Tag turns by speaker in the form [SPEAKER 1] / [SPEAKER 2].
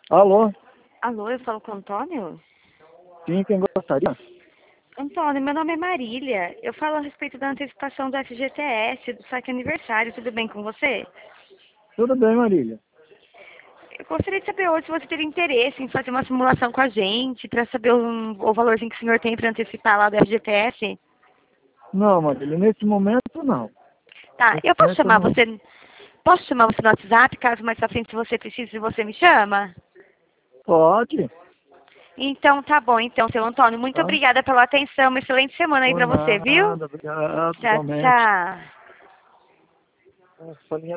[SPEAKER 1] Alô?
[SPEAKER 2] Alô, eu falo com o Antônio?
[SPEAKER 1] Sim, quem gostaria?
[SPEAKER 2] Antônio, meu nome é Marília. Eu falo a respeito da antecipação do FGTS, do saque aniversário. Tudo bem com você?
[SPEAKER 1] Tudo bem, Marília.
[SPEAKER 2] Eu gostaria de saber hoje se você teria interesse em fazer uma simulação com a gente, para saber o valorzinho que o senhor tem para antecipar lá do FGTS.
[SPEAKER 1] Não, Marília, nesse momento não.
[SPEAKER 2] Tá,
[SPEAKER 1] Nesse
[SPEAKER 2] eu posso
[SPEAKER 1] momento eu
[SPEAKER 2] chamar
[SPEAKER 1] não.
[SPEAKER 2] você. Posso chamar você no WhatsApp, caso mais pra frente, se você precisa, você me chama?
[SPEAKER 1] Pode,
[SPEAKER 2] Então, tá bom. Então, seu Antônio, muito
[SPEAKER 1] tá?
[SPEAKER 2] obrigada pela atenção. Uma excelente semana aí
[SPEAKER 1] Por
[SPEAKER 2] pra você, viu?
[SPEAKER 1] nada, obrigado,
[SPEAKER 2] Tchau,
[SPEAKER 1] igualmente.
[SPEAKER 2] tchau.
[SPEAKER 1] Nossa,